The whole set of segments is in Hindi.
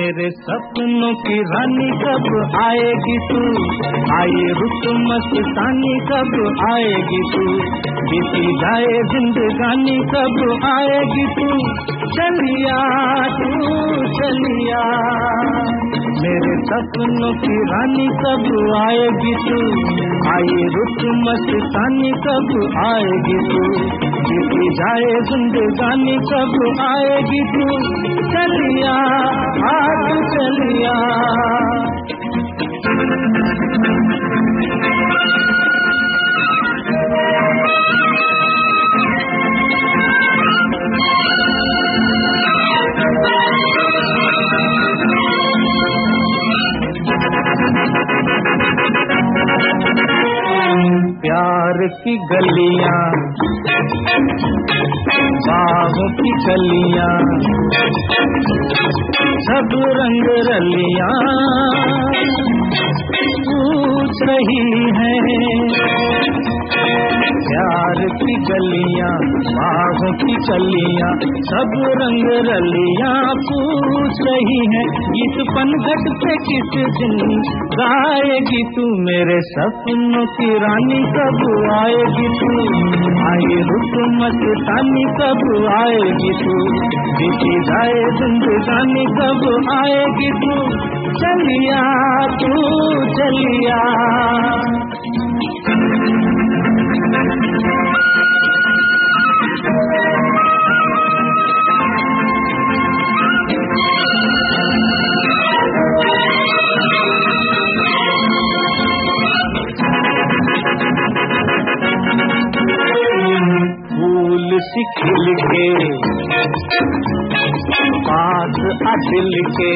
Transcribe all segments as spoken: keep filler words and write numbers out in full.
मेरे सपनों की रानी कब आएगी तू, आए रुत मस्तानी कब आएगी तू, बीती जाए जिंदगानी कब आएगी तू, चलिया तू चलिया। मेरे सपनों की रानी कब आएगी तू, आए रुत मस्तानी कब आएगी तू, बीती जाए जिंदगानी कब आएगी तू, चलिया आज चलिया। प्यार की गलियां बाहों की कलियां सब रंग रलियां पूछ रही हैं। प्यार की गलियां बाहों की कलियां सब रंग रलियां पूछ रही हैं, गीत पनघट पे किस दिन गाएगी तू, मेरे सपनों की रानी कब आएगी तू, आए रुत मस्तानी कब आएगी तू, बीती जाए जिंदगानी कब आएगी तू, चलिया तू चलिया। फूल सी खिल के पास आ दिल के,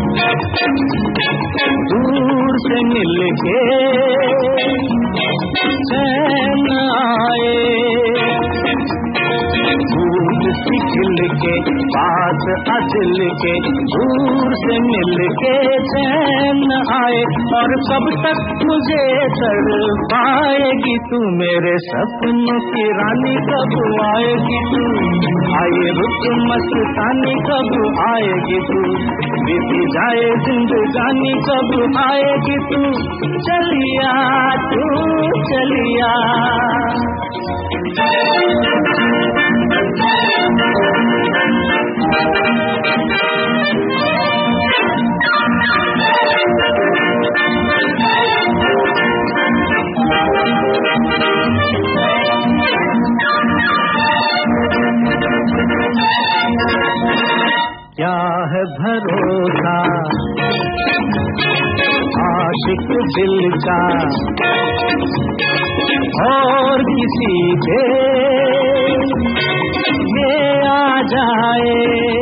दूर से मिल के चैन आए। फूल सी खिल के पास आ दिल के, दूर से मिल के चैन आए, और कब तक मुझे तड़ पाएगी तू, मेरे सपनों की रानी कब आएगी तू, आए रुत मस्तानी कब आएगी तू, बीती जाए जिंदगानी कब आएगी तू, चलिया तू चलिया। क्या है भरोसा आशिक दिल का और किसी के ये आ जाए,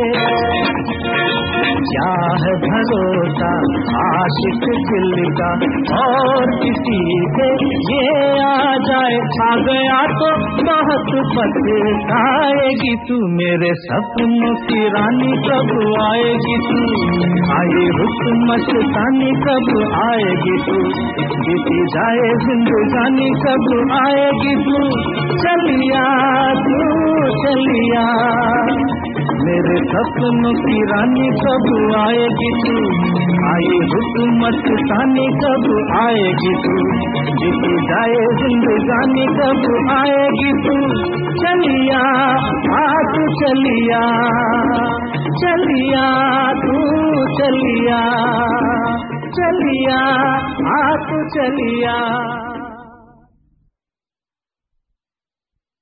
क्या है भरोसा आशिक दिल का और किसी के ये आ जाए, आ गया तो बहुत पछताएगी तू, मेरे सपनों की रानी कब आएगी तू, आए रुत मस्तानी कब आएगी तू, बीती जाए जिंदगानी कब आएगी तू, चलिया तू चलिया। मेरे सपनों की रानी कब आएगी तू, आए रुत मस्तानी कब आएगी तू, बीती जाए जिंदगानी कब आएगी तू, चलिया आ तू चलिया, चलिया तू चलिया, चलिया आ तू चलिया।